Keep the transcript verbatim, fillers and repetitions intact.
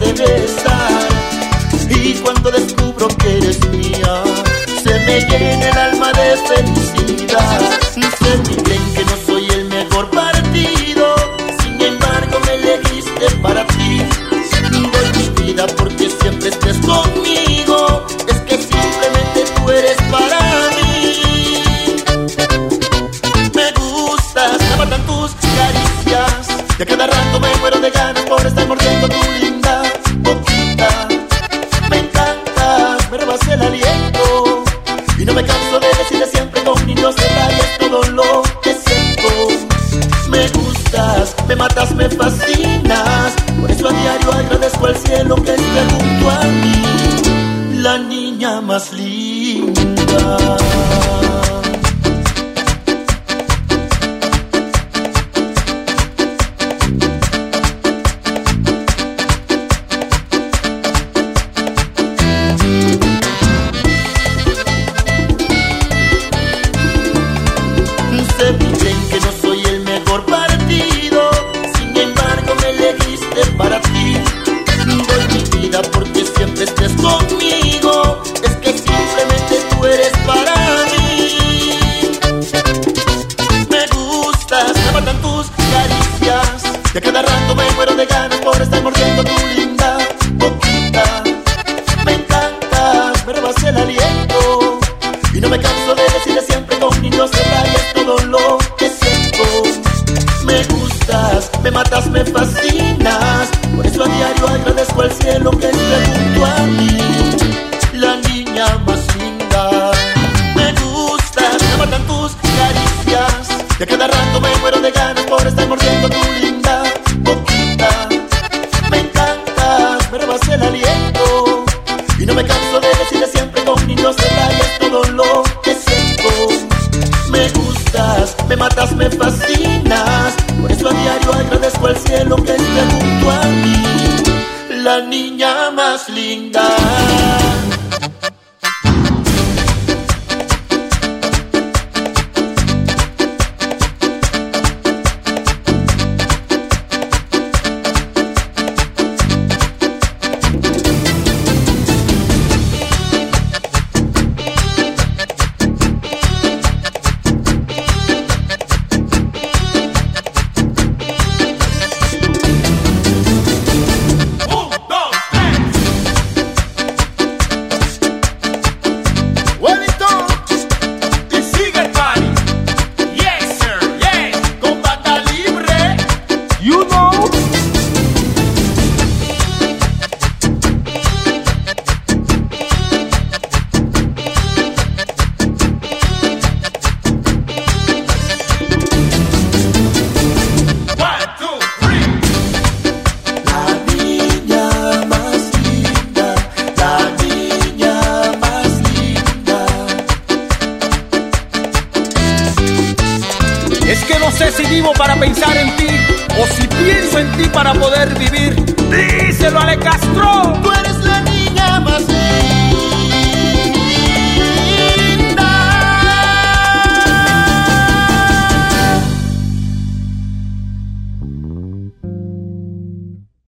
de besar. Y cuando descubro que eres mía, se me llena el alma de felicidad. Sé muy bien que no soy el mejor partido, sin embargo me elegiste para ti. Doy mi vida porque siempre estés conmigo, es que simplemente tú eres para mí. Me gustas, me matan tus caricias, y a cada rato me muero de ganas por estar mordiendo tu linda boquita. Me encantas, me robas el aliento, y no me canso de decirte siempre con niños detalles todo lo que siento. Me gustas, me matas, me fascinas, por eso a diario agradezco al cielo que esté junto a mí, la niña más linda. Sé muy bien que no soy el mejor partido, sin embargo me elegiste para ti. Doy mi vida porque siempre estés conmigo, es que simplemente tú eres para mí. Me gustas, me matan tus caricias, y a cada rato me muero de ganas por estar mordiendo tu linda boquita. Me encantas, me robas el aliento, y no me canso de decirle siempre con niños detalles todo lo que siento. Me gustas, me matas, me fascinas, por eso a diario agradezco al cielo que esté junto a mí, la niña más linda. Me gustas, me matan tus caricias, y a cada rato me muero de ganas por estar mordiendo tu linda boquita. Me encantas, me robas el aliento, y no me canso de decirle siempre con niños detalles todo lo que siento. Me gustas, me matas, me fascinas, por eso a diario agradezco al cielo que esté junto a mí, la niña más linda. Es que no sé si vivo para pensar en ti o si pienso en ti para poder vivir. Díselo, Ale Castro.